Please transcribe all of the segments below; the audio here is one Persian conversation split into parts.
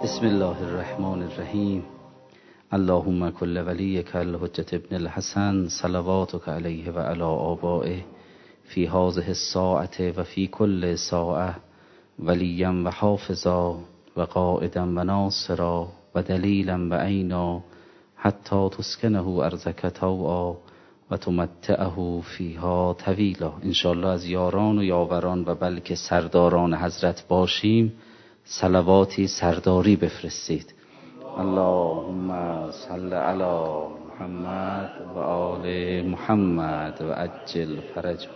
بسم الله الرحمن الرحیم. اللهم کل ولیک الحجة ابن الحسن صلواتک علیه و علی آبائه فی هذه الساعة و فی کل ساعة ولیا و حافظا و قائدا و ناصرا و دلیلا و عینا حتی تسکنه ارضک طوعا و تمتعه فیها طویلا. انشاءالله از یاران و یاوران و بلکه سرداران حضرت باشیم. صلواتی سرداری بفرستید. اللهم صل علی محمد و آل محمد و عجل فرج.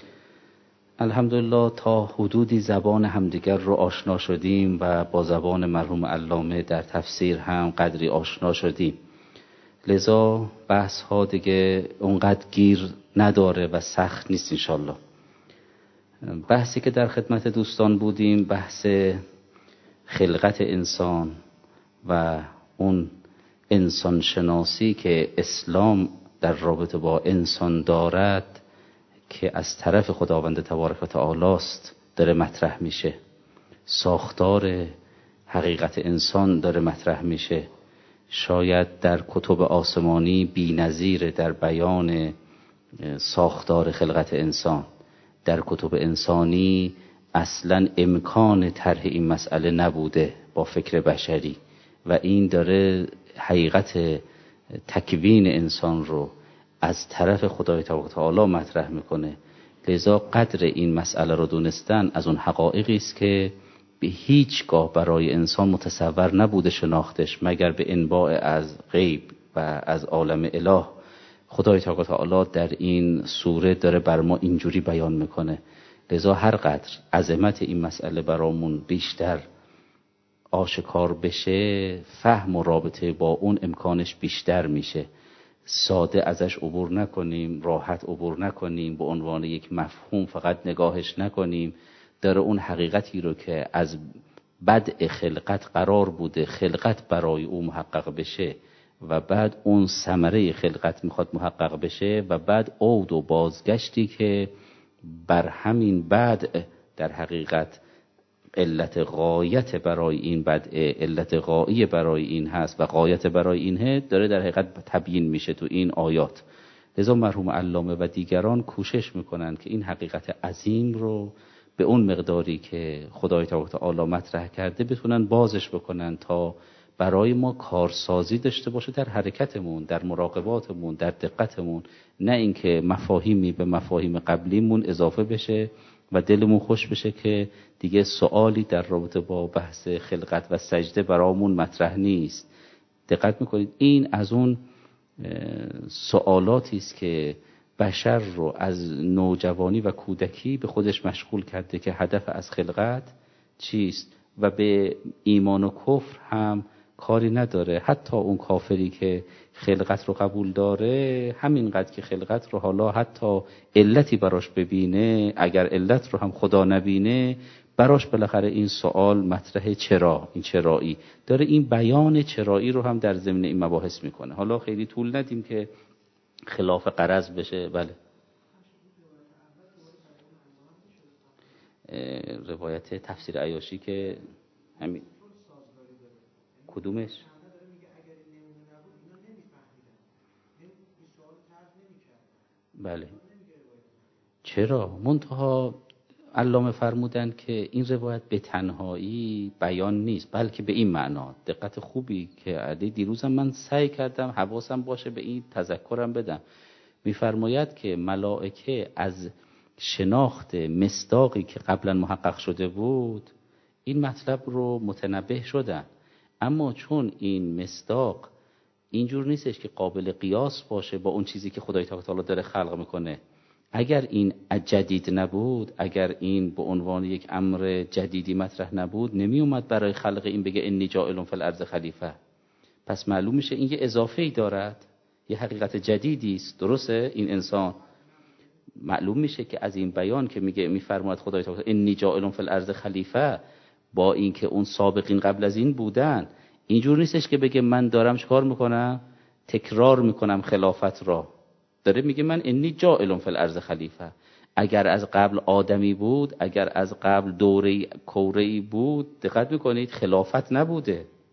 الحمدلله تا حدودی زبان همدیگر رو آشنا شدیم و با زبان مرحوم علامه در تفسیر هم قدری آشنا شدیم، لذا بحث ها دیگه اونقدر گیر نداره و سخت نیست انشالله. بحثی که در خدمت دوستان بودیم بحث خلقت انسان و اون انسان شناسی که اسلام در رابطه با انسان دارد که از طرف خداوند تبارک و تعالی است داره مطرح میشه. ساختار حقیقت انسان داره مطرح میشه. شاید در کتب آسمانی بی‌نظیر در بیان ساختار خلقت انسان. در کتب انسانی اصلا امکان طرح این مسئله نبوده با فکر بشری و این داره حقیقت تکوین انسان رو از طرف خدای تبارک و تعالی مطرح میکنه. لذا قدر این مسئله رو دونستن از اون حقایقی است که به هیچگاه برای انسان متصور نبوده شناختش مگر به انباع از غیب و از عالم اله. خدای تبارک و تعالی در این سوره داره بر ما اینجوری بیان میکنه. لذا هر قدر عظمت این مسئله برامون بیشتر آشکار بشه، فهم و رابطه با اون امکانش بیشتر میشه. ساده ازش عبور نکنیم، راحت عبور نکنیم، به عنوان یک مفهوم فقط نگاهش نکنیم. داره اون حقیقتی رو که از بدء خلقت قرار بوده خلقت برای او محقق بشه و بعد اون ثمره خلقت میخواد محقق بشه و بعد عود و بازگشتی که بر همین بدء در حقیقت علت غایت برای این بدء، علت غایی برای این هست و غایت برای این داره در حقیقت تبیین میشه تو این آیات. لذا مرحوم علامه و دیگران کوشش میکنن که این حقیقت عظیم رو به اون مقداری که خدای تبارک و تعالی مطرح کرده بتونن بازش بکنن تا برای ما کارسازی داشته باشه در حرکتمون، در مراقباتمون، در دقتمون، نه اینکه مفاهیمی به مفاهیم قبلیمون اضافه بشه و دلمون خوش بشه که دیگه سوالی در رابطه با بحث خلقت و سجده برامون مطرح نیست. دقت میکنید این از اون سوالاتی است که بشر رو از نوجوانی و کودکی به خودش مشغول کرده که هدف از خلقت چیست و به ایمان و کفر هم کاری نداره. حتی اون کافری که خلقت رو قبول داره همینقدر که خلقت رو حالا حتی علتی براش ببینه، اگر علت رو هم خدا نبینه براش بالاخره این سوال مطرح چرا، این چرایی داره. این بیان چرایی رو هم در ضمن این مباحث میکنه. حالا خیلی طول ندیم که خلاف غرض بشه. بله، روایت تفسیر عیاشی که همین کدومش؟ بله، چرا؟ منتها علامه فرمودن که این روایت به تنهایی بیان نیست بلکه به این معنا. دقت خوبی که علی دیروزم من سعی کردم حواسم باشه به این تذکرم بدم. میفرماید که ملائکه از شناخت مصداقی که قبلا محقق شده بود این مطلب رو متنبه شدن، اما چون این مصداق اینجور نیستش که قابل قیاس باشه با اون چیزی که خدای تعالی داره خلق میکنه. اگر این جدید نبود، اگر این به عنوان یک امر جدیدی مطرح نبود، نمی اومد برای خلق این بگه انی جاعل فی الارض خلیفه. پس معلوم میشه این یه اضافه‌ای دارد، یه حقیقت جدیدی است. درسته؟ این انسان معلوم میشه که از این بیان که میفرماید خدای تعالی انی جاعل فی الارض خلیفه، با اینکه اون سابقین قبل از این بودن، اینجور نیستش که بگه من دارم چیکار میکنم؟ تکرار میکنم خلافت را. داره میگه من انی جاعل فی الارض خلیفه. اگر از قبل آدمی بود، اگر از قبل دوره کوره‌ای بود، دقت میکنید خلافت نبوده.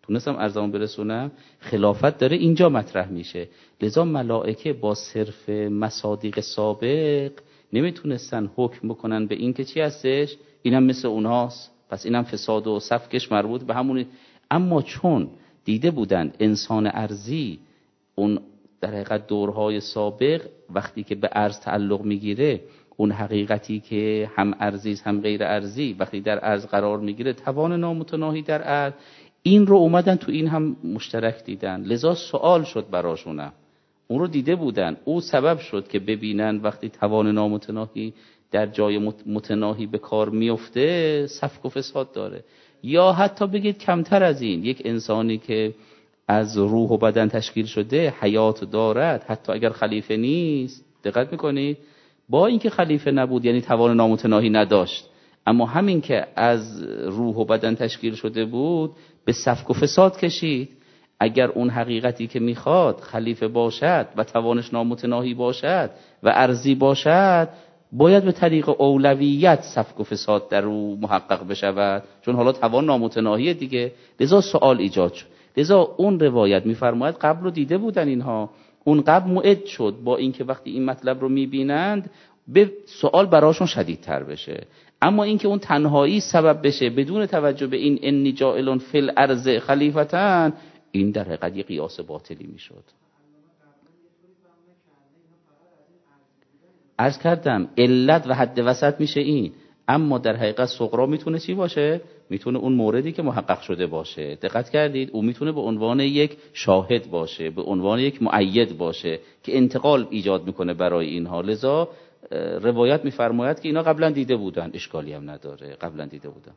تونستم ارزامو برسونم. خلافت داره اینجا مطرح میشه. لذا ملائکه با صرف مصادیق سابق نمیتونستن حکم بکنن به این که چی هستش، اینم مثل اوناست، پس اینم فساد و سفکش مربوط به همون. اما چون دیده بودن انسان ارضی اون در حقیقت دورهای سابق وقتی که به ارض تعلق میگیره، اون حقیقتی که هم ارضی هم غیر ارضی وقتی در ارض قرار میگیره، توان نامتناهی در ارض، این رو اومدن تو این هم مشترک دیدن. لذا سوال شد براشونم، اون رو دیده بودن، او سبب شد که ببینن وقتی توان نامتناهی در جای متناهی به کار میفته سفک و فساد داره. یا حتی بگید کمتر از این، یک انسانی که از روح و بدن تشکیل شده، حیات دارد، حتی اگر خلیفه نیست، دقت میکنید، با اینکه خلیفه نبود یعنی توان نامتناهی نداشت، اما همین که از روح و بدن تشکیل شده بود به سفک و فساد کشید. اگر اون حقیقتی که میخواد خلیفه باشد و توانش نامتناهی باشد و ارضی باشد، باید به طریق اولویت سفک و فساد در او محقق بشود، چون حالا توان نامتناهی دیگه. لذا سوال ایجاد شد. لذا اون روایت میفرماید قبل رو دیده بودن اینها، اون قبل موعد شد با اینکه وقتی این مطلب رو میبینند به سوال براشون شدیدتر بشه. اما اینکه اون تنهایی سبب بشه بدون توجه به این انی جاعلون فی الارض خلیفتن، این در حقیقت یه قیاس باطلی میشد. عرض کردم علت و حد وسط میشه این، اما در حقیقت صغرا میتونه چی باشه؟ میتونه اون موردی که محقق شده باشه. دقت کردید؟ او میتونه به عنوان یک شاهد باشه، به عنوان یک مؤید باشه که انتقال ایجاد میکنه برای اینها. لذا روایت میفرماید که اینا قبلا دیده بودن، اشکالی هم نداره، قبلا دیده بودن.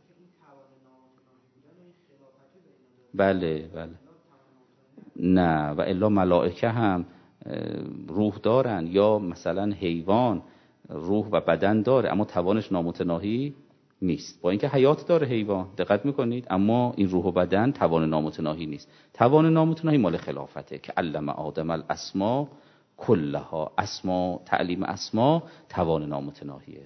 بله بله. نه و الا ملائکه هم روح دارن، یا مثلا حیوان روح و بدن داره اما توانش نامتناهی نیست، با اینکه حیات داره حیوان، دقت میکنید، اما این روح و بدن توان نامتناهی نیست. توان نامتناهی مال خلافته که علم آدم الاسما کلها، اسما، تعلیم اسما توان نامتناهیه.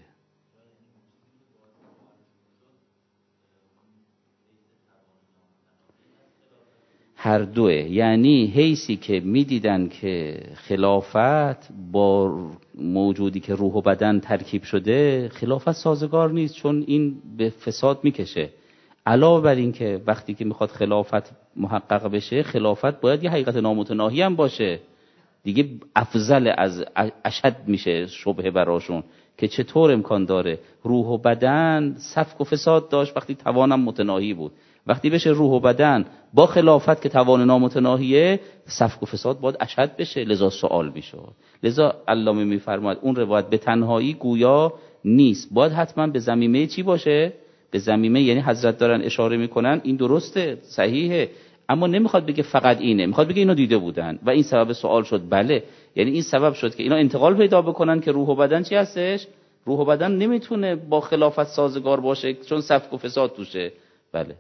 هر دوه، یعنی حیثی که میدیدن که خلافت با موجودی که روح و بدن ترکیب شده خلافت سازگار نیست، چون این به فساد میکشه. علاوه بر این که وقتی که میخواد خلافت محقق بشه، خلافت باید یه حقیقت نامتناهی هم باشه دیگه. افضل از اشد میشه شبهه براشون که چطور امکان داره روح و بدن سفک و فساد داشت وقتی توانم متناهی بود. وقتی بشه روح و بدن با خلافت که توان نامتناهیه، سفک و فساد باید اشد بشه. لذا سوال میشه. لذا علامه میفرماید اون روایت به تنهایی گویا نیست، باید حتما به ضمیمه چی باشه؟ به ضمیمه، یعنی حضرت دارن اشاره میکنن این درسته، صحیحه، اما نمیخواد بگه فقط اینه، میخواد بگه اینو دیده بودن و این سبب سوال شد. بله، یعنی این سبب شد که اینا انتقال پیدا بکنن که روح و بدن چی هستش؟ روح و بدن نمیتونه با خلافت سازگار باشه چون سفک و فساد توشه. بله.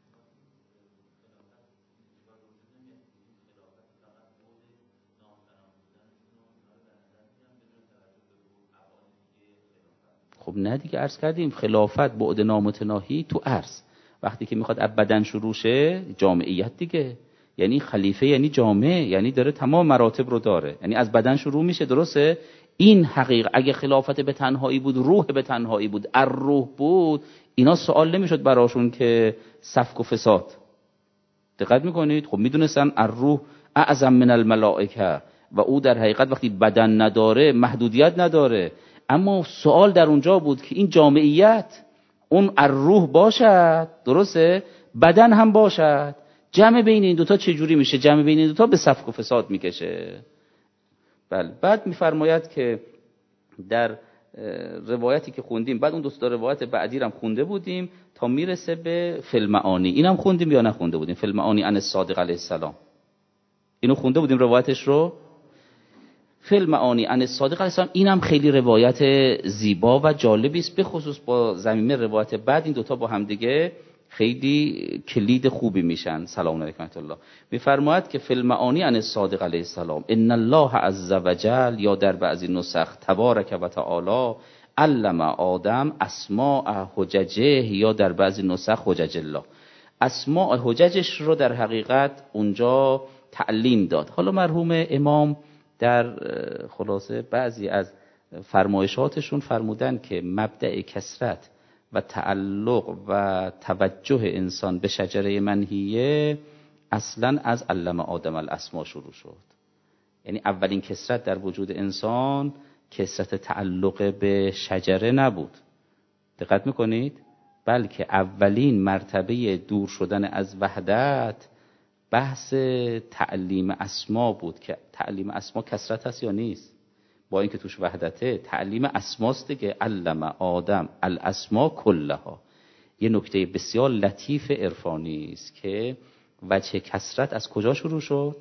خب نه دیگه، عرض کردیم خلافت بعد نامتناهی تو عرض، وقتی که میخواد از بدن شروع شه جامعیت دیگه، یعنی خلیفه یعنی جامعه، یعنی داره تمام مراتب رو داره، یعنی از بدن شروع میشه. درسته؟ این حقیقت اگه خلافت به تنهایی بود، روح به تنهایی بود، الروح بود، اینا سوال نمیشد براشون که سفک و فساد. دقت میکنید؟ خب میدونستن الروح اعظم من الملائکه و او در حقیقت وقتی بدن نداره محدودیت نداره، اما سوال در اونجا بود که این جامعیت اون الروح باشد، درسته؟ بدن هم باشد، جمع بین این دوتا چجوری میشه؟ جمع بین این دوتا به سفک و فساد میکشه. بله. بعد میفرماید که در روایتی که خوندیم، بعد اون دوستا روایت بعدی هم خونده بودیم تا میرسه به فیلمعانی، اینم خوندیم یا نخونده بودیم؟ فیلمعانی عن الصادق علیه السلام، اینو خونده بودیم روایتش رو. فیلمعانی عن الصادق علیه السلام اینم خیلی روایت زیبا و جالبی است، به خصوص با ضمیمه روایت بعد. این دوتا با هم دیگه خیلی کلید خوبی میشن. سلام علیکم ورحمت الله. میفرماید که فیلمعانی عن الصادق علیه السلام ان الله عز وجل، یا در بعضی نسخ تبارک و تعالی، علم آدم اسماء حججه، یا در بعضی نسخ حجج الله. اسماء حججش رو در حقیقت اونجا تعلیم داد. حالا مرحوم امام در خلاصه بعضی از فرمایشاتشون فرمودن که مبدأ کثرت و تعلق و توجه انسان به شجره منهیه اصلا از علم آدم الاسما شروع شد. یعنی اولین کثرت در وجود انسان کثرت تعلق به شجره نبود، دقت میکنید؟ بلکه اولین مرتبه دور شدن از وحدت بحث تعلیم اسما بود که تعلیم اسما کثرت هست یا نیست؟ با اینکه توش وحدته، تعلیم اسماست دیگه. علم آدم الاسما کلها. یه نکته بسیار لطیف عرفانی است که وجه کثرت از کجا شروع شد؟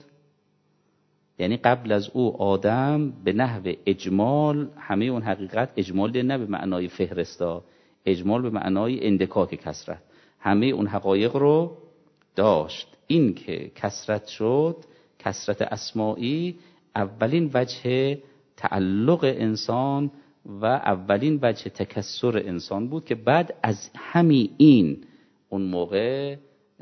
یعنی قبل از او آدم به نحو اجمال همه اون حقیقت، اجمال نه به معنای فهرستا، اجمال به معنای اندکاک کثرت، همه اون حقایق رو داشت. این که کثرت شد، کثرت اسماعی، اولین وجه تعلق انسان و اولین وجه تکثر انسان بود که بعد از همین این اون موقع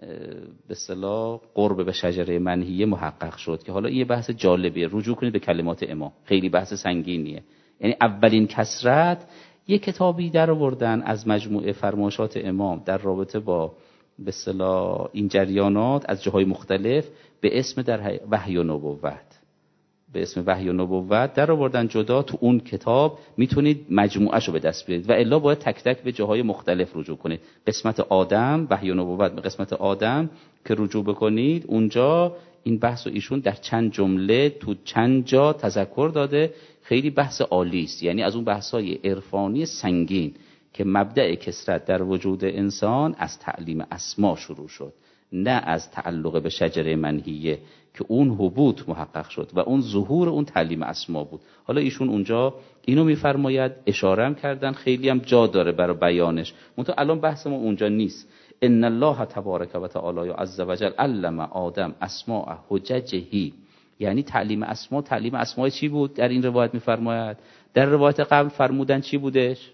به اصطلاح قرب به شجره منهیه محقق شد که حالا این یه بحث جالبیه. رجوع کنید به کلمات امام، خیلی بحث سنگینیه. یعنی اولین کثرت یه کتابی در آوردن از مجموعه فرمایشات امام در رابطه با به اصطلاح این جریانات از جاهای مختلف به اسم در وحی و نبوت، به اسم وحی و نبوت در آوردن جدا. تو اون کتاب میتونید مجموعه‌شو به دست بیارید و الا باید تک تک به جاهای مختلف رجوع کنید. قسمت آدم، وحی و نبوت به قسمت آدم که رجوع بکنید، اونجا این بحث و ایشون در چند جمله تو چند جا تذکر داده. خیلی بحث عالی است. یعنی از اون بحث‌های عرفانی سنگین که مبدأ کثرت در وجود انسان از تعلیم اسما شروع شد، نه از تعلق به شجره منهیه که اون حبوط محقق شد و اون ظهور اون تعلیم اسما بود. حالا ایشون اونجا اینو میفرماید، اشاره هم کردن، خیلی هم جا داره برای بیانش، منتها الان بحث ما اونجا نیست. ان الله تبارک و تعالی عز وجل علم آدم اسماء حججه. یعنی تعلیم اسما، تعلیم اسماء چی بود؟ در این روایت میفرماید. در روایت قبل فرمودن چی بودش؟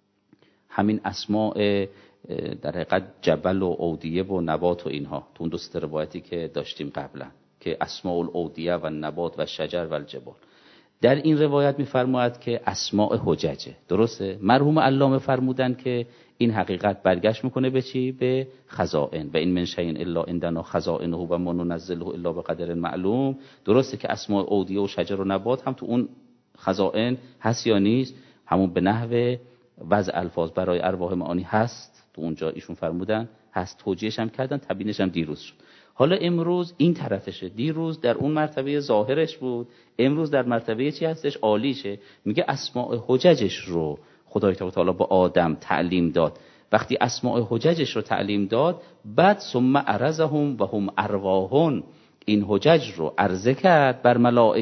همین اسماء در حقیقت جبل و اودیه و نبات و اینها، تو اون دوست روایتی که داشتیم قبلا که اسماء الاودیه و نبات و شجر و الجبال. در این روایت میفرماید که اسماء حججه. درسته؟ مرحوم علامه فرمودن که این حقیقت برگشت میکنه به چی؟ به خزائن. و این من شیء الا عندنا خزائنه و ما ننزله الا بقدر معلوم. درسته که اسماء اودیه و شجر و نبات هم تو اون خزائن هست یا نیست؟ همون به نحو وضع الفاظ برای ارواح معانی هست. تو اونجا ایشون فرمودن هست، توجیهش هم کردن، تبیینش هم دیروز شد. حالا امروز این طرفشه. دیروز در اون مرتبه ظاهرش بود، امروز در مرتبه چی هستش؟ عالیشه. میگه اسماء حججش رو خدای تعالی با آدم تعلیم داد. وقتی اسماء حججش رو تعلیم داد، بعد ثم عرضهم و هم ارواحون، این حجج رو عرضه کرد بر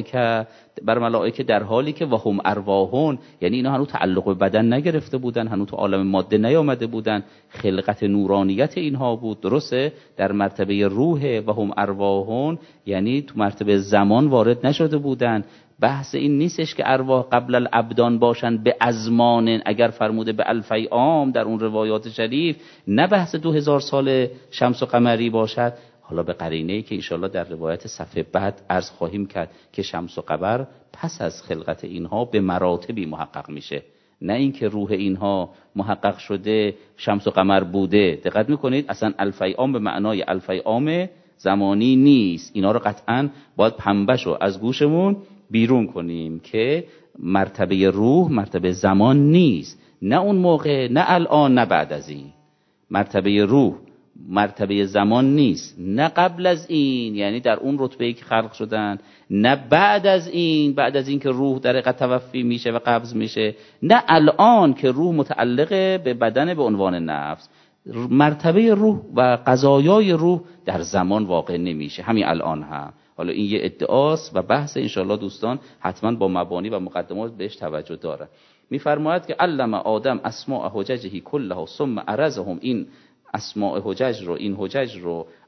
ملائکه در حالی که و هم ارواحون، یعنی اینا هنوز تعلق به بدن نگرفته بودن، هنوز تو عالم ماده نیامده بودن، خلقت نورانیت اینها بود. درسته؟ در مرتبه روح و هم ارواحون، یعنی تو مرتبه زمان وارد نشده بودن. بحث این نیستش که ارواح قبل الابدان باشن به ازمان، اگر فرموده به الفی عام در اون روایات شریف، نه بحث 2000 سال شمس و قمری باشد. حالا به قرینه‌ای که انشاءالله در روایت صفحه بعد عرض خواهیم کرد که شمس و قمر پس از خلقت اینها به مراتبی محقق میشه، نه اینکه روح اینها محقق شده شمس و قمر بوده. دقت میکنید؟ اصلا الفی عام به معنای الفی عام زمانی نیست. اینا رو قطعاً باید پنبه‌شو از گوشمون بیرون کنیم که مرتبه روح مرتبه زمان نیست، نه اون موقع، نه الان، نه بعد از این. مرتبه روح مرتبه زمان نیست، نه قبل از این، یعنی در اون رتبه‌ای که خلق شدن، نه بعد از این، بعد از این که روح در حقیقت توفی میشه و قبض میشه، نه الان که روح متعلق به بدن به عنوان نفس. مرتبه روح و قضایای روح در زمان واقع نمیشه، همین الان هم. حالا این یه ادعاست و بحث انشاءالله دوستان حتما با مبانی و مقدمات بهش توجه داره. میفرماید که علم آدم اسماء حججه کلها ثم عرضهم، این اسماء حجج رو، این حجج رو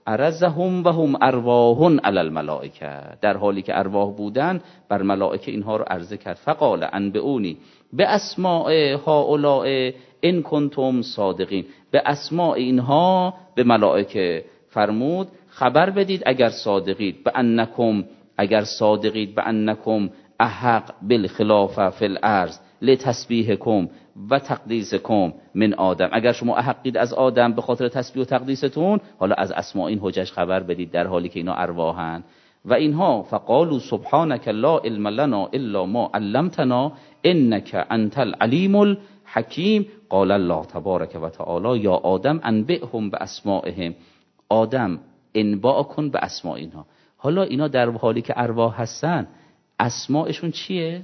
عرضهم و هم ارواح علی الملائکه، در حالی که ارواح بودن بر ملائکه اینها رو عرضه کرد. فقال انبئونی باسماء هؤلاء ان کنتم صادقین، به اسماء اینها به ملائکه فرمود خبر بدید اگر صادقید، به انکم اگر صادقید، به انکم احق بالخلافه فی الارض لتسبیحکم و تقدیسکم من آدم، اگر شما احقید از آدم به خاطر تسبیح و تقدیستون، حالا از اسماء این حجج خبر بدید در حالی که اینا ارواحن. و اینها فقالوا سبحانك لا علم لنا الا ما علمتنا انك انت العلیم الحکیم. قال الله تبارک و تعالی یا آدم انبئهم باسمائهم، آدم انباء کن به اسماء اینها. حالا اینا در حالی که ارواح هستن اسماءشون چیه؟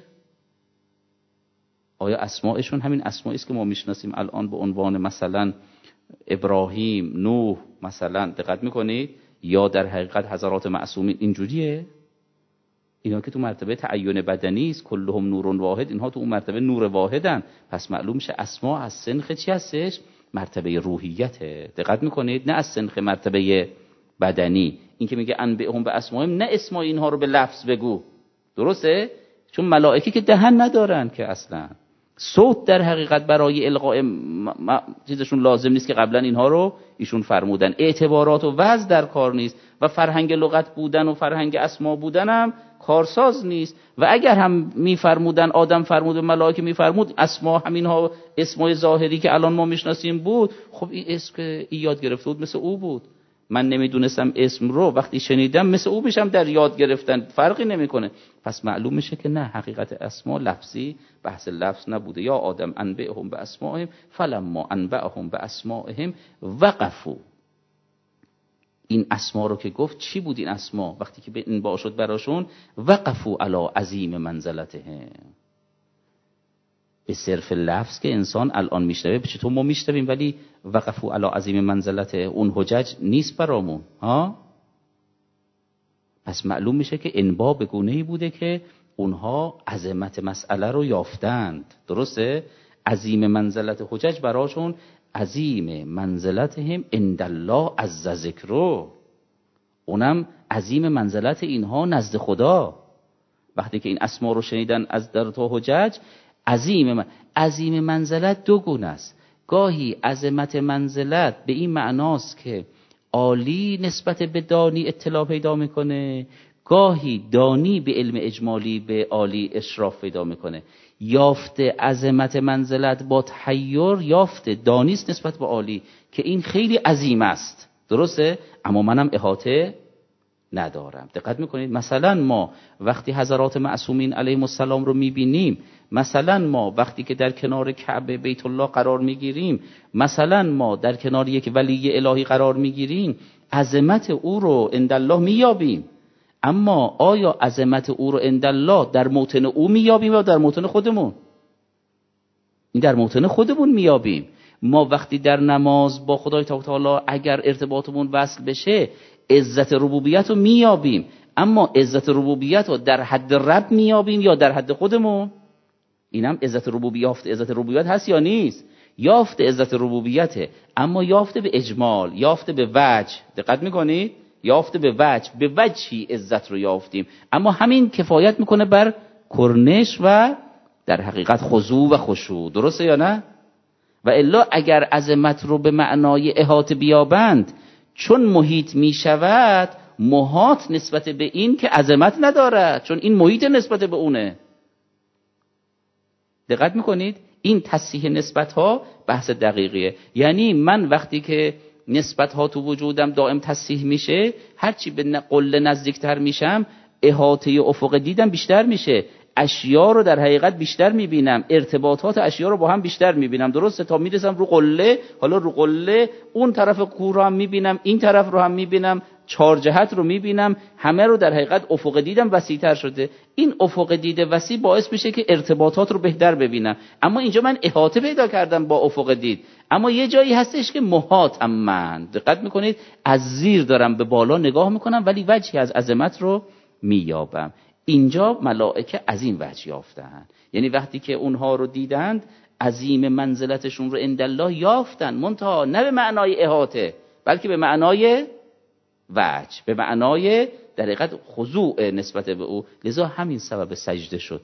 آیا اسماءشون همین اسمائی است که ما میشناسیم الان به عنوان مثلا ابراهیم، نوح مثلا؟ دقت میکنید؟ یا در حقیقت حضرات معصومین اینجوریه؟ اینا که تو مرتبه تعین بدنی است، کلهم نور واحد، اینها تو اون مرتبه نور واحدن. پس معلوم میشه اسماء از سنخ چی هستش؟ مرتبه روحیته. دقت میکنید؟ نه از سنخ مرتبه بدنی. این که میگه انبئهم به اسمائهم، نه اسماء اینها رو به لفظ بگو، درسته؟ چون ملائکه که دهن ندارن که اصلا صوت در حقیقت برای القاء چیزشون لازم نیست که قبلا اینها رو ایشون فرمودن. اعتبارات و وضع در کار نیست و فرهنگ لغت بودن و فرهنگ اسما بودن هم کارساز نیست. و اگر هم میفرمودن، آدم فرمود و ملائکه میفرمود، اسما همینها اسمای ظاهری که الان ما میشناسیم بود، خب این اسم که یاد گرفته بود مثل او بود. من نمیدونستم اسم رو، وقتی شنیدم مثل او میشم در یاد گرفتن، فرقی نمیکنه. پس معلوم میشه که نه، حقیقت اسما لفظی، بحث لفظ نبوده. یا آدم انبئهم باسمائهم فلما انبئهم باسمائهم وقفوا. این اسما رو که گفت چی بود این اسما؟ وقتی که به انباء شد براشون، وقفوا علی عظیم منزلتهم. به صرف لفظ که انسان الان میشنوه، چطور ما میشنویم ولی وقفوا علی عظیم منزلته اون حجج نیست برامون ها. پس معلوم میشه که انباء به گونه‌ای بوده که اونها عظمت مسئله رو یافتند. درسته؟ عظیم منزلت حجج براشون عظیم منزلتهم عند الله عز ذکره، اونم عظیم منزلت اینها نزد خدا. وقتی که این اسما رو شنیدن از در تو حجج، عظیم منزلت دو گونه است. گاهی عظمت منزلت به این معناست که عالی نسبت به دانی اطلاع پیدا میکنه، گاهی دانی به علم اجمالی به عالی اشراف پیدا میکنه. یافته عظمت منزلت با تحیر یافته دانیست نسبت به عالی که این خیلی عظیم است، درسته؟ اما منم احاطه ندارم. دقت میکنید؟ مثلا ما وقتی حضرات معصومین علیهم السلام رو میبینیم، مثلا ما وقتی که در کنار کعبه بیت الله قرار میگیریم، مثلا ما در کنار یک ولی الهی قرار میگیریم، عظمت او رو عندالله مییابیم. اما آیا عظمت او رو عندالله در موطن او مییابیم یا در موطن خودمون؟ این در موطن خودمون مییابیم. ما وقتی در نماز با خدای تعالی اگر ارتباطمون وصل بشه، عزت ربوبیت رو مییابیم. اما عزت ربوبیت رو در حد رب مییابیم یا در حد خودمون؟ اینم عزت ربوبیت، یافت عزت ربوبیت هست یا نیست؟ یافت عزت ربوبیته، اما یافته به اجمال، یافته به وجه. دقت میکنید؟ یافته به وجه، به وجهی عزت رو یافتیم. اما همین کفایت میکنه بر کرنش و در حقیقت خضوع و خشوع، درسته یا نه؟ و الا اگر عظمت رو به معنای احاطه بیابند، چون محیط میشود، محاط نسبت به این که عظمت ندارد، چون این محیط نسبت به اونه. دقت میکنید؟ این تصحیح نسبت ها بحث دقیقیه. یعنی من وقتی که نسبت ها تو وجودم دائم تصحیح میشه، هرچی به قله نزدیکتر میشم، احاطه افق دیدم بیشتر میشه، اشیا رو در حقیقت بیشتر میبینم، ارتباطات اشیا رو با هم بیشتر میبینم، درسته؟ تا میرسم رو قله، حالا رو قله اون طرف کوه رو هم میبینم، این طرف رو هم میبینم، چهار جهت رو میبینم، همه رو در حقیقت افق دیدم وسیع‌تر شده. این افق دیده وسیع باعث میشه که ارتباطات رو بهتر ببینم. اما اینجا من احاطه پیدا کردم با افق دید، اما یه جایی هستش که محاطم من. دقت میکنید؟ از زیر دارم به بالا نگاه میکنم ولی وجهی از عظمت رو مییابم. اینجا ملائکه از این وجه یافتن، یعنی وقتی که اونها رو دیدند عظیم منزلتشون رو عندالله یافتن، منتها نه به معنای احاطه بلکه به معنای وجه، به معنای در حقیقت خضوع نسبت به او. لذا همین سبب سجده شد،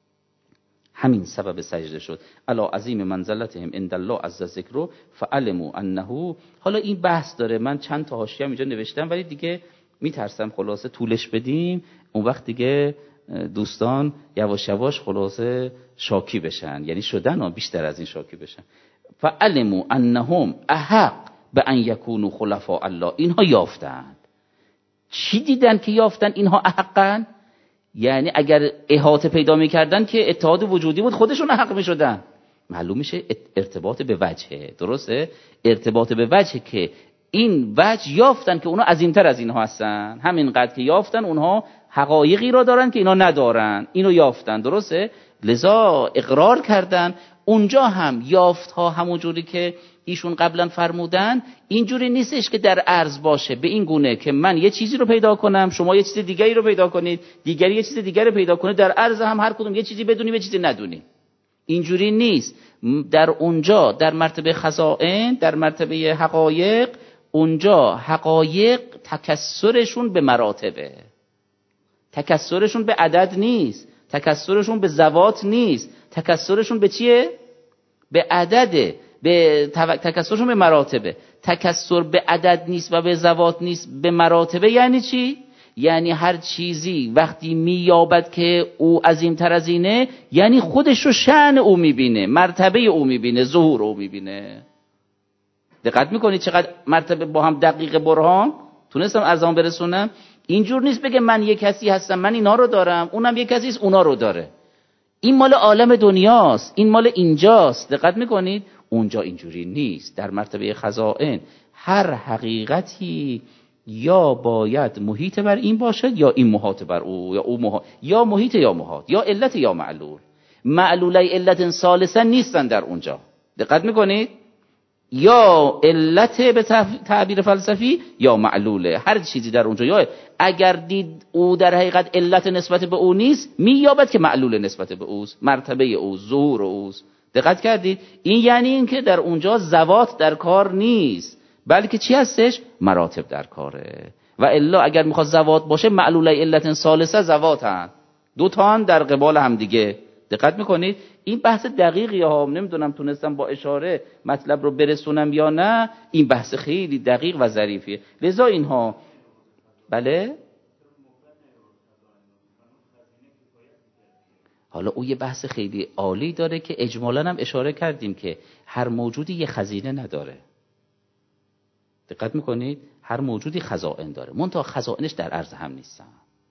همین سبب سجده شد. الا عظیم منزلتهم عند الله عز ذکر فعلموا انه. حالا این بحث داره، من چند تا حاشیه اینجا نوشتم ولی دیگه میترسم خلاصه طولش بدیم، اون وقت دیگه دوستان یواش یواش خلاصه شاکی بشن، یعنی شدن بیشتر از این شاکی بشن. فعلموا انهم احق به ان یکونوا خلفاء الله. اینها یافتند. چی دیدن که یافتن اینها احقن؟ یعنی اگر احاطه پیدا میکردن که اتحاد وجودی بود خودشون حق میشدن. معلوم میشه ارتباط به وجهه، درسته؟ ارتباط به وجهه که این وجه یافتن که اونا عظیمتر از اینها هستن، همینقدر که یافتن اونها حقایقی را دارن که اینا ندارن، اینو یافتن، درسته؟ لذا اقرار کردن. اونجا هم یافت ها همونجوری که ایشون قبلا فرمودن اینجوری نیستش که در عرض باشه به این گونه که من یه چیزی رو پیدا کنم شما یه چیز دیگری رو پیدا کنید، دیگری یه چیز دیگری رو پیدا کنید، در عرض هم هر کدوم یه چیزی بدونیم یه چیزی ندونیم. اینجوری نیست. در اونجا در مرتبه خزائن، در مرتبه حقایق، اونجا حقایق تکثرشون به مراتبه، تکثرشون به عدد نیست، تکثرشون به ذوات نیست، تکثرشون به چیه؟ به عدده، به تکثرشون به مراتبه. تکثر به عدد نیست و به ذوات نیست، به مراتبه. یعنی چی؟ یعنی هر چیزی وقتی مییابد که او عظیمتر از اینه، یعنی خودش رو شأن او میبینه، مرتبه او میبینه، ظهور او میبینه. دقت میکنید چقدر مرتبه با هم دقیق برهان تونستم ارزام برسونم؟ اینجور نیست بگه من یک کسی هستم، من اینا رو دارم، اونم یک کسی است اونا رو داره. این مال عالم دنیاست، این مال اینجاست. دقت میکنید؟ اونجا اینجوری نیست. در مرتبه خزائن هر حقیقتی یا باید محیط بر این باشد یا این محاط بر او، یا او محاط، یا محیط یا محاط، یا علت یا معلول. معلولای علت ثالثا نیستن در اونجا. دقت میکنید؟ یا علت به تعبیر فلسفی یا معلوله. هر چیزی در اونجا، یا اگر دید او در حقیقت علت نسبت به او نیست، مییابد که معلول نسبت به اوست، مرتبه او، ظهور اوست. دقت کردید؟ این یعنی این که در اونجا ذوات در کار نیست، بلکه چی هستش؟ مراتب در کاره. و الا اگر میخواد ذوات باشه، معلولای علت ثالثه ذواتن، دو تا در قبال هم دیگه. دقت میکنید؟ این بحث دقیقی ها، نمیدونم تونستم با اشاره مطلب رو برسونم یا نه. این بحث خیلی دقیق و ظریفیه. لذا اینها بله. حالا او یه بحث خیلی عالی داره که اجمالاً هم اشاره کردیم که هر موجودی یه خزینه نداره. دقت میکنید؟ هر موجودی خزائن داره، منتها خزائنش در عرض هم نیستن.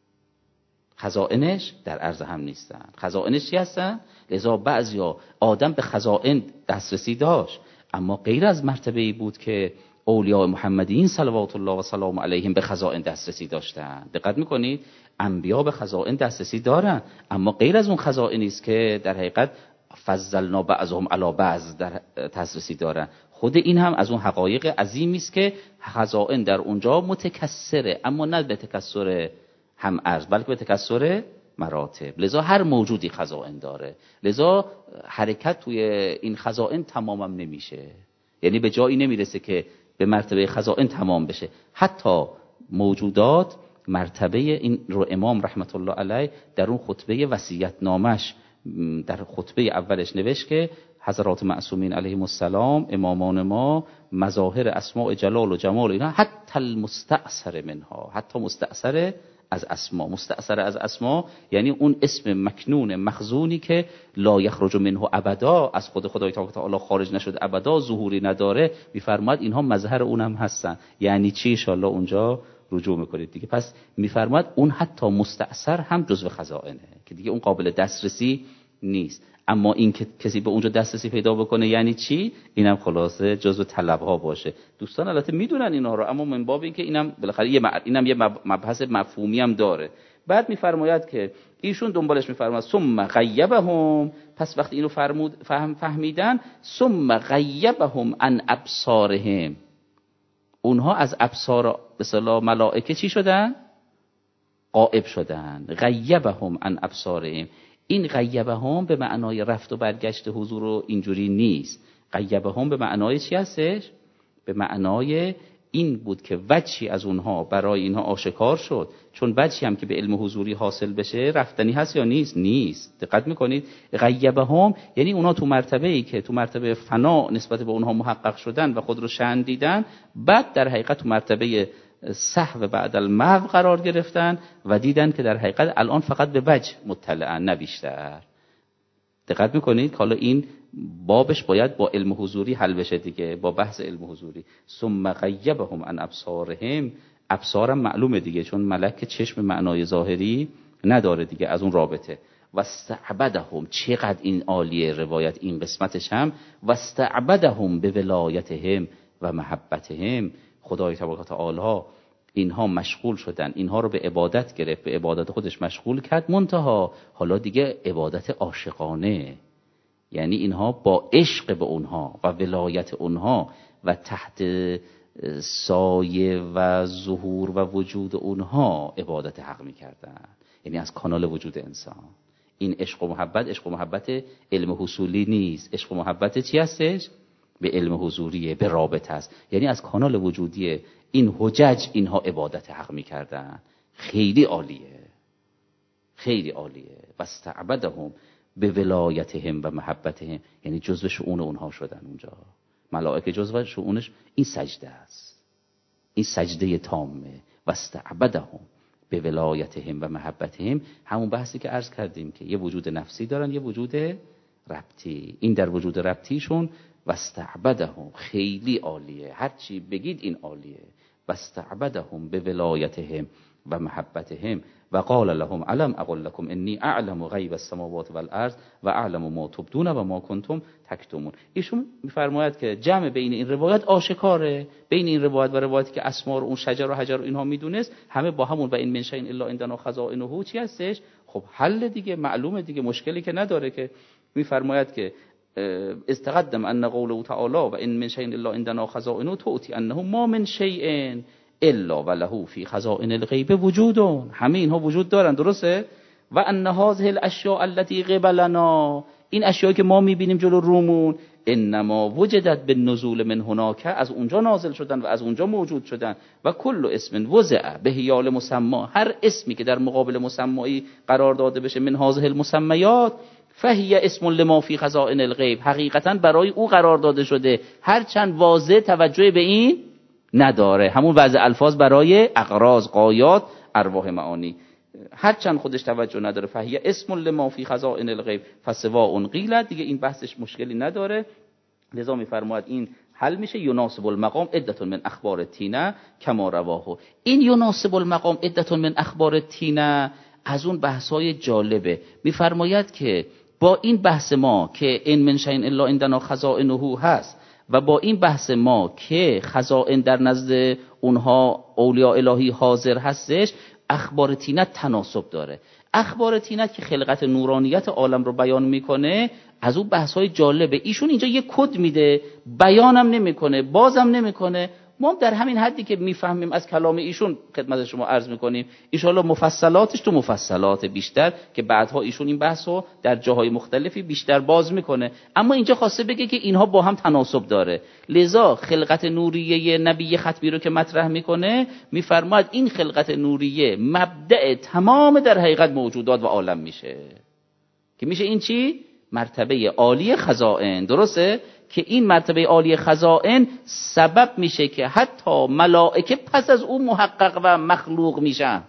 خزائنش در عرض هم نیستن. خزائنش چی هستن؟ لذا بعضیا آدم به خزائن دسترسی داشت، اما غیر از مرتبه‌ای بود که اولیاء محمدیین صلوات الله و سلام علیهم به خزائن دسترسی داشتن. دقت میکنید؟ انبیا به خزائن دسترسی دارن، اما غیر از اون خزائنی است که در حقیقت فضلنا بعضهم علی بعض در دسترسی دارن. خود این هم از اون حقایق عظیمی است که خزائن در اونجا متکثره، اما نه به تکثر هم ارز، بلکه به تکثر مراتب. لذا هر موجودی خزائن داره، لذا حرکت توی این خزائن تمامم نمیشه، یعنی به جایی نمیرسه که به مرتبه خزائن تمام بشه. حتی موجودات مرتبه این رو امام رحمت الله علیه در اون خطبه وصیت نامش در خطبه اولش نوشت که حضرات معصومین علیهم السلام، امامان ما، مظاهر اسماء جلال و جمال اینا، حتی المستأثر منها، حتی مستأثر از اسما. مستأثر از اسما یعنی اون اسم مکنون مخزونی که لا یخرج منه ابدا، از خود خدای تعالی خارج نشد ابدا، ظهوری نداره. میفرماد اینها مظهر اونم هستن. یعنی چی؟ ان شاء الله اونجا رجوع میکنید دیگه. پس میفرماد اون حتی مستأثر هم جزو خزائنه که دیگه اون قابل دسترسی نیست. اما این که کسی به اونجا دسترسی پیدا بکنه یعنی چی؟ اینم خلاصه جزو طلبها باشه. دوستان البته میدونن اینا رو، اما من باب این که اینم بالاخره اینم یه مبحث مفهومی هم داره. بعد میفرماید که ایشون دنبالش میفرماید ثم غیبهم، پس وقتی اینو فهمیدن، ثم غیبهم عن ابصارهم، اونها از ابصار به اصطلاح ملائکه چی شدن؟ غائب شدن. غیبهم عن ابصارهم، این غیبهم به معنای رفت و برگشت حضور و اینجوری نیست. غیبهم به معنای چی هستش؟ به معنای این بود که وجهی از اونها برای اینها آشکار شد. چون وجهی هم که به علم حضوری حاصل بشه رفتنی هست یا نیست. دقت میکنید؟ غیبهم یعنی اونها تو مرتبه‌ای که تو مرتبه فنا نسبت به اونها محقق شدن و خود رو شأن دیدن، بعد در حقیقت تو مرتبه صحو بعد المحو قرار گرفتن و دیدن که در حقیقت الان فقط به وجه مطلعن نه بیشتر. دقت میکنید؟ حالا این بابش باید با علم حضوری حل بشه دیگه، با بحث علم حضوری. ثم غیبهم عن ابصارهم، ابصارم معلومه دیگه، چون ملک چشم معنای ظاهری نداره دیگه از اون رابطه. واستعبدهم، چقدر این عالیه روایت این قسمتش هم، واستعبدهم به ولایتهم و محبتهم. خدای تبارک و تعالی اینها مشغول شدن، اینها رو به عبادت گرفت، به عبادت خودش مشغول کرد، منتها حالا دیگه عبادت عاشقانه، یعنی اینها با عشق به اونها و ولایت اونها و تحت سایه و ظهور و وجود اونها عبادت حق میکردن، یعنی از کانال وجود انسان. این عشق و محبت علم حصولی نیست. عشق و محبت چی هستش؟ به علم حضوریه، به رابطه است، یعنی از کانال وجودی این حجج اینها عبادت حق میکردن. خیلی عالیه، خیلی عالیه. واستعبدهم به ولایتهم و محبتهم، یعنی جزو شؤون اونها شدن. اونجا ملائکه جزو شؤونش این سجده است، این سجده تامه. واستعبدهم به ولایتهم و محبتهم، همون بحثی که عرض کردیم که یه وجود نفسی دارن، یه وجود ربطی. این در وجود ربطیشون واستعبدهم خیلی عالیه، هر چی بگید این عالیه. واستعبدهم به ولایتهم و محبتهم و قال لهم علم اقل لكم انی اعلم غیب السماوات والارض و اعلم ما تبدون و ما کنتم تکتمون. ایشون میفرماید که جمع بین این روایت آشکاره، بین این روایت و روایتی که اسما رو اون شجر و حجر و اینها میدونست، همه با همون و این من شیء الا عندنا خزائنه چی هستش؟ خب حل دیگه، معلومه دیگه، مشکلی که نداره. که میفرماید که استقدم ان قوله تعالی و این من شیء الا عندنا خزائنه تؤتی انه ما من شیء الا وله فی خزائن الغیب وجود. همه اینها وجود دارن، درسته؟ و ان هذه الاشیاء التي قبلنا، این اشیایی که ما میبینیم جلو رومون، انما وجدت بالنزول من هناك، از اونجا نازل شدن و از اونجا موجود شدن. و کل اسم وضع به حیال مسما، هر اسمی که در مقابل مسمایی قرار داده بشه من هذه المسمیات فهی اسم لما فی خزائن الغیب، حقیقتا برای او قرار داده شده، هرچند واضح توجه به این نداره. همون وضع الفاظ برای اغراض، غایات، ارواح معانی، هرچند خودش توجه نداره. فهی اسم لما فی خزائن الغیب فسواء قیل، دیگه این بحثش مشکلی نداره. لذا میفرماید این حل میشه یناسب المقام عدة من اخبار تینه کما رواه. این یناسب المقام عدة من اخبار تینه از اون بحث‌های جالبه. میفرماید که با این بحث ما که این من شیء الا عندنا خزائنه هست و با این بحث ما که خزائن در نزد اونها اولیاء الهی حاضر هستش، اخبار تینت تناسب داره. اخبار تینت که خلقت نورانیت عالم رو بیان میکنه، از اون بحث‌های جالبه. ایشون اینجا یه کد میده، بیانم نمیکنه، بازم نمیکنه. ما در همین حدی که میفهمیم از کلام ایشون خدمت شما عرض میکنیم. ان شاءالله مفصلاتش تو مفصلات بیشتر که بعدها ایشون این بحثو در جاهای مختلفی بیشتر باز میکنه، اما اینجا خواسته بگه که اینها با هم تناسب داره. لذا خلقت نوریه نبی ختمی رو که مطرح میکنه، میفرماید این خلقت نوریه مبدأ تمام در حقیقت موجودات و عالم میشه، که میشه این چی؟ مرتبه عالی خزائن. درسته؟ که این مرتبه عالی خزائن سبب میشه که حتی ملائکه پس از او محقق و مخلوق میشن،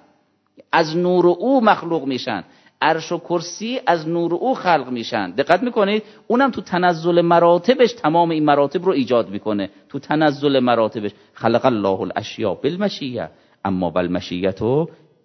از نور او مخلوق میشن. عرش و کرسی از نور او خلق میشن. دقت میکنید؟ اونم تو تنزل مراتبش تمام این مراتب رو ایجاد میکنه. تو تنزل مراتبش خلق الله الاشیاء بالمشیه اما بالمشیه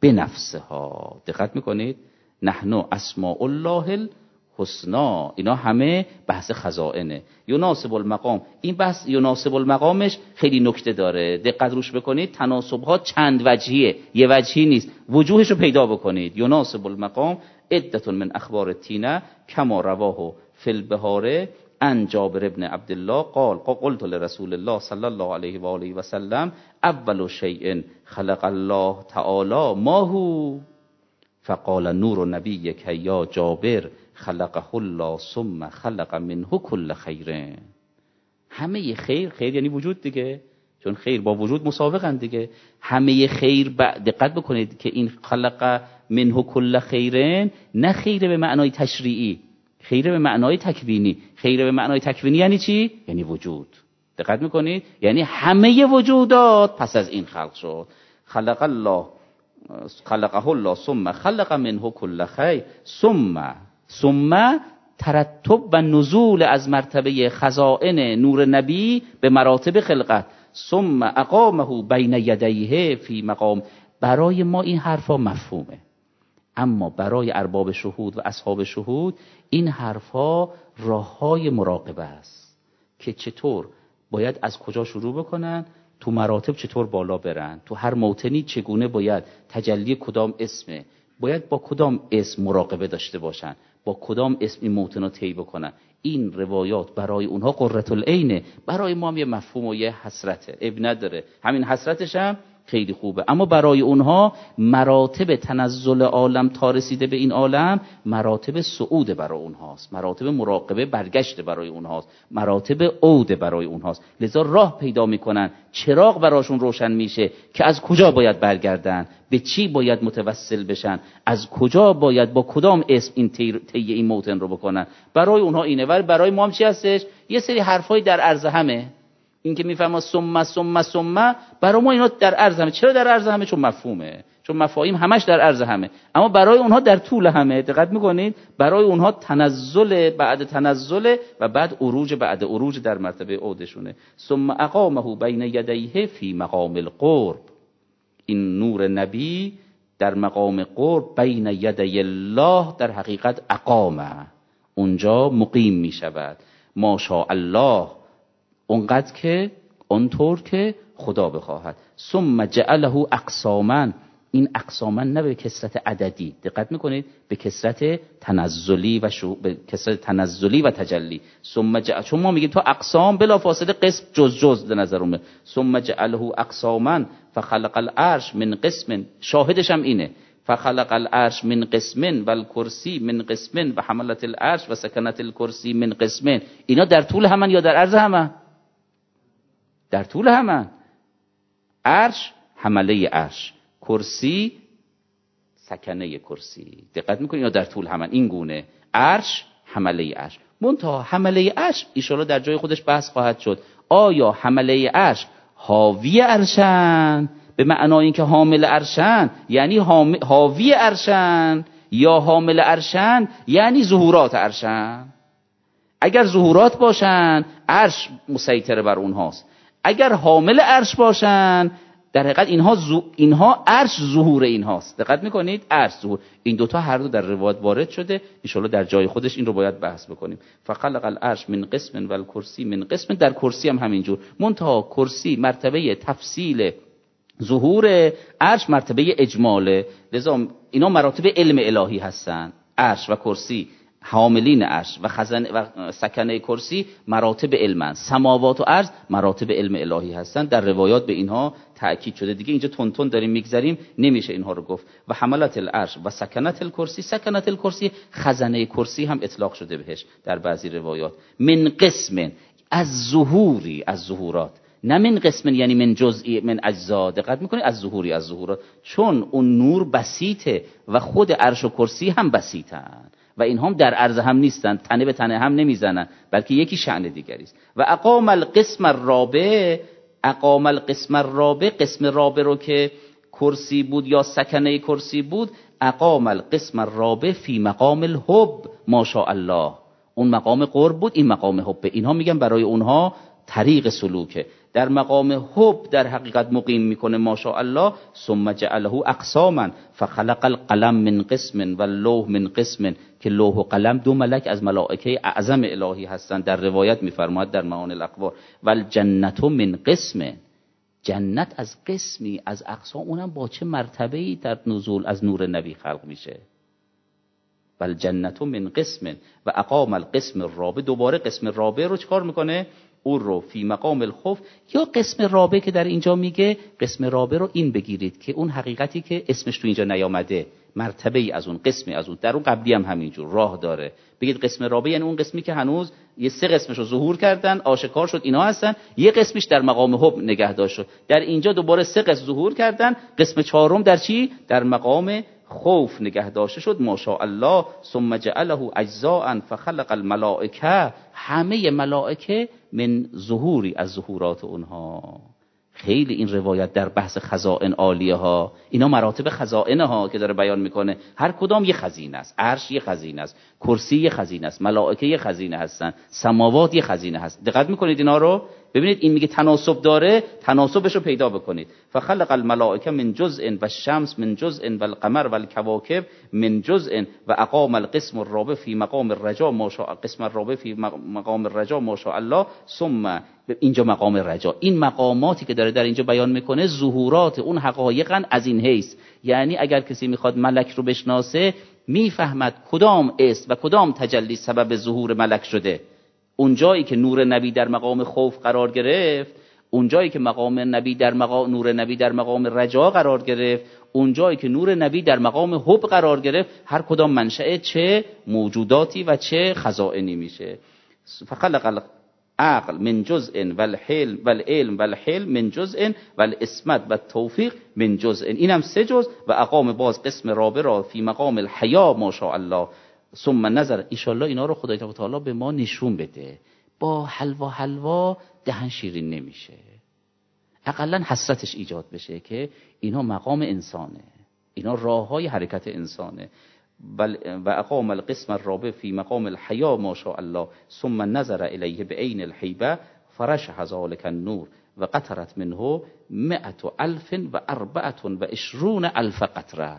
بنفسها. دقت میکنید؟ نحن اسماء الله حسنا، اینا همه بحث خزائنه. یناسب المقام، این بحث یناسب المقامش خیلی نکته داره، دقت روش بکنید. تناسب ها چند وجهیه، یه وجهی نیست، وجوهش رو پیدا بکنید. یناسب المقام عدة من اخبار تینه کما رواه فی البحار عن جابر ابن عبدالله قال قلت لرسول الله صلی الله علیه و آله و سلم اول شیء خلق الله تعالی ما هو فقال نور نبیک یا جابر خلقه الله ثم خلق منه كل خیر. همه خیر، خیر یعنی وجود دیگه، چون خیر با وجود مسابقن دیگه. همه خیر دقت بکنید که این خلق منه کل خیرن، نه خیر به معنای تشریعی، خیر به معنای تکوینی. خیر به معنای تکوینی یعنی چی؟ یعنی وجود. دقت میکنید؟ یعنی همه وجودات پس از این خلق شد. خلقه الله ثم خلق منه کل خیر ثم ترتب و نزول از مرتبه خزائن نور نبی به مراتب خلقت. ثم اقامه بین یدیه فی مقام. برای ما این حرفا مفهومه، اما برای ارباب شهود و اصحاب شهود این حرفا راههای مراقبه است که چطور باید از کجا شروع بکنن، تو مراتب چطور بالا برن، تو هر موطنی چگونه باید تجلی کدام اسمه، باید با کدام اسم مراقبه داشته باشن، با کدام اسم این موطن رو طی بکنن. این روایات برای اونها قرة العینه، برای ما هم یه مفهوم و یه حسرته، اب نداره، همین حسرتش هم خیلی خوبه. اما برای اونها مراتب تنزل عالم تا رسیده به این عالم مراتب صعود برای اونهاست، مراتب مراقبه برگشت برای اونهاست، مراتب عود برای اونهاست. لذا راه پیدا میکنن، چراغ براشون روشن میشه که از کجا باید برگردن، به چی باید متوسل بشن، از کجا باید با کدام اسم این طی این موطن رو بکنن. برای اونها اینه. ولی برای ما هم چی هستش؟ یه سری حرفای در عرض همه. این که میفهمه ثم برای ما اینا در عرض همه. چرا در عرض همه؟ چون مفهومه، چون مفاهیم همش در عرض همه. اما برای اونها در طول همه. دقت میکنید؟ برای اونها تنزل بعد تنزل و بعد عروج بعد عروج در مرتبه عودشونه. ثم اقامه بین یدیه فی مقام القرب. این نور نبی در مقام قرب بین یدی الله در حقیقت اقامه، اونجا مقیم میشود. ماشاء الله، اونقدر که اونطور که خدا بخواهد. ثم جعله اقساما. این اقساما نه به کثرت عددی، دقت میکنید، به کثرت تنزلی و به کثرت تنزلی و تجلی. ثم چون ما میگیم تو اقسام بلا فاصله قسم جز به نظر اومد. ثم جعله اقساما فخلق العرش من قسم. شاهدش هم اینه، فخلق العرش من قسم و الکرسی من قسم و حملت العرش و سکنت الکرسی من قسم. اینا در طول همن یا در عرض همن؟ در طول همن. عرش حمله عرش، کرسی سکنه کرسی. دقت میکنید یا در طول همن این گونه؟ عرش حمله عرش. منتها حمله عرش ان در جای خودش بحث خواهد شد. آیا حمله عرش حاوی عرشن به معنای اینکه حامل عرشن یعنی حاوی عرشن، یا حامل عرشن یعنی ظهورات عرشن؟ اگر ظهورات باشن عرش مسیطر بر اونهاست، اگر حامل عرش باشن در حقیقت اینها عرش ظهور اینهاست. دقت میکنید؟ عرش ظهور. این دوتا هر دو در روایت وارد شده، ان شاءالله در جای خودش این رو باید بحث بکنیم. فخلق العرش من قسم و الکرسی من قسم. در کرسی هم همینجور، منتها کرسی مرتبه تفصیل ظهور، عرش مرتبه اجماله. لذا اینا مراتب علم الهی هستند. عرش و کرسی حاملین عرش و خزانه و سکنه کرسی مراتب علمن. سماوات و ارض مراتب علم الهی هستند. در روایات به اینها تأکید شده. دیگه اینجا تون داریم میگذریم، نمیشه اینها رو گفت. و حملت العرش و سکنت الکرسی. سکنت الکرسی خزانه کرسی هم اطلاق شده بهش در بعضی روایات. من قسم، از ظهوری، از ظهورات. نه من قسم یعنی من جزئی من اجزا. دقت میکنید؟ از ظهوری، از ظهورات. چون اون نور بسیطه و خود عرش و کرسی هم بسیطن و این هم در عرض هم نیستن، تنه به تنه هم نمیزنن، بلکه یکی شأن دیگری است. و اقام القسم الرابع. اقام القسم الرابع، قسم رابع رو که کرسی بود یا سکنه کرسی بود، اقام القسم الرابع فی مقام الحب. ماشاء الله، اون مقام قرب بود، این مقام حب. اینها میگن برای اونها طریق سلوکه. در مقام حب در حقیقت مقیم میکنه ماشاء الله. ثم جعله اقساما فخلق القلم من قسم و اللوح من قسم، که لوح و قلم دو ملک از ملائکه اعظم الهی هستند. در روایت میفرماید در معانی الاقوار و الجنت من قسم. جنت از قسمی، از اقسام، اونم با چه مرتبه‌ای در نزول از نور نبی خلق میشه. و الجنت من قسم و اقام القسم الرابع. دوباره قسم رابع رو چکار میکنه؟ او رو فی مقام الخوف، یا قسم رابع که در اینجا میگه، قسم رابع رو این بگیرید که اون حقیقتی که اسمش تو اینجا نیامده، مرتبه ای از اون، قسمی از اون، در اون قبلی هم همینجور راه داره. بگید قسم رابع یعنی اون قسمی که هنوز یه 3 قسمش رو ظهور کردن، آشکار شد اینا هستن، یه قسمش در مقام حب نگه داشت شد. در اینجا دوباره 3 قسم ظهور کردن، قسم 4م در چی؟ در مقام خوف نگه داشته شد. ماشاءالله ثم جعله اجزاء فخلق الملائکه، همه ملائکه من ظهوری از ظهورات اونها. خیلی این روایت در بحث خزائن عالیه ها، اینا مراتب خزائنه ها که داره بیان میکنه، هر کدام یه خزینه است. عرش یه خزینه است، کرسی یه خزینه است، ملائکه یه خزینه هستن، سماوات یه خزینه هست. دقت میکنید اینا رو؟ ببینید این میگه تناسب داره، تناسبش رو پیدا بکنید. فخلق الملائکه من جزء و الشمس من جزء و القمر و الکواکب من جزء و اقام القسم الرابع فی مقام الرجا ما شاء، قسم الرابع فی مقام الرجا ما شاء الله. ثم اینجا مقام رجا، این مقاماتی که داره در اینجا بیان میکنه ظهورات اون حقایقن از این حیث. یعنی اگر کسی میخواد ملک رو بشناسه میفهمد کدام اسم و کدام تجلی سبب ظهور ملک شده. اون جایی که نور نبی در مقام خوف قرار گرفت، اون جایی که مقام نبی در مقام نور نبی در مقام رجا قرار گرفت، اون جایی که نور نبی در مقام حب قرار گرفت، هر کدام منشأ چه موجوداتی و چه خزائنی میشه. فخلق عقل من جزء والحلم والعلم والحلم من جزء والاسمت والتوفیق من جزء، اینم 3 جزء. و اقام باز قسم رابع را فی مقام الحیا ما شاء الله. ثم نظر، ان اینا رو خدای تعالی به ما نشون بده. با حلوا دهن شیرین نمیشه، اقلا حسرتش ایجاد بشه که اینا مقام انسانه، اینا راههای حرکت انسانه. و اقام القسم الرابع فی مقام الحیا ما شاء الله. ثم نظر الیه بعین الحیبه فرشح ذلک النور و قطرت منه 124,000 قطره.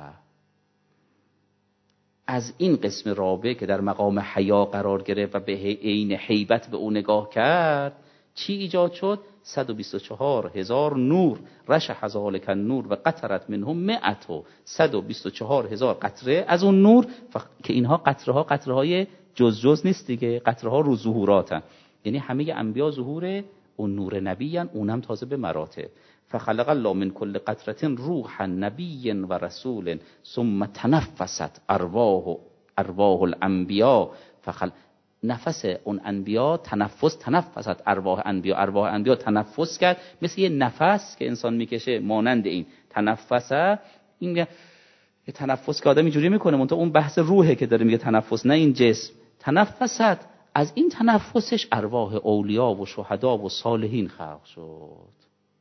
از این قسم رابع که در مقام حیا قرار گرفت و به عین حیبت به او نگاه کرد، چی ایجاد شد؟ 124,000 نور. رشح ذلک النور و قطرت منهم 124,000 قطره از اون نور. که اینها قطره های جز نیست دیگه، قطره ها رو ظهوراتن. یعنی همه انبیا ظهور اون نور نبی ان، اونم تازه به مراتب. فخلق الله من كل قطرة روحا نبی و رسول ثم تنفست ارواح الانبیاء. نفس اون انبیا تنفست ارواح انبیا تنفس کرد، مثل یه نفس که انسان میکشه مانند این تنفسه. این یه تنفس که آدم اینجوری میکنه، منتها اون بحث روحه که داره میگه تنفس، نه این جسم. تنفست، از این تنفسش ارواح اولیا و شهدا و صالحین خلق شد.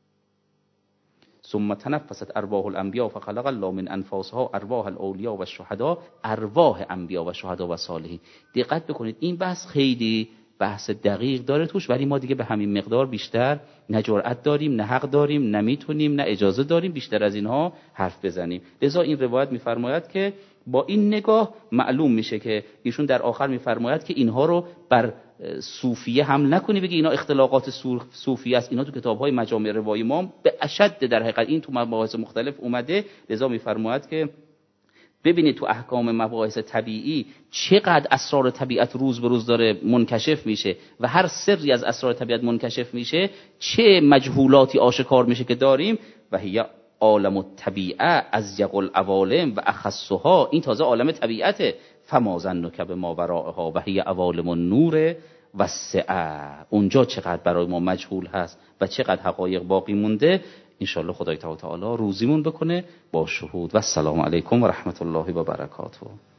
ثم تنفست ارواح الانبیاء فخلق الله من انفاسها ارواح الاولیاء و الشهدا، ارواح انبیا و شهدا و صالحین. دقت بکنید این بحث خیلی بحث دقیق داره توش، ولی ما دیگه به همین مقدار بیشتر نه جرأت داریم، نه حق داریم، نه میتونیم، نه اجازه داریم بیشتر از اینها حرف بزنیم. لذا این روایت میفرماید که با این نگاه معلوم میشه که ایشون در آخر میفرماید که اینها رو بر صوفیه هم نکنی، بگی اینا اختلاقات صوفیه است. اینا تو کتاب‌های مجامع روایی ما به اشد در حقیقت این تو مباحث مختلف اومده. لذا میفرماید که ببینید تو احکام مباحث طبیعی چقدر اسرار طبیعت روز به روز داره منکشف میشه و هر سری از اسرار طبیعت منکشف میشه، چه مجهولاتی آشکار میشه که داریم. و هی عالم الطبیعه از یقل عوالم و اخصها، این تازه عالم طبیعته. فما ظنک بما وراءها و هی عوالم النور و السعه. اونجا چقدر برای ما مجهول هست و چقدر حقایق باقی مونده. انشالله خدای تعالی روزیمون بکنه با شهود. و السلام علیکم و رحمت الله و برکاته.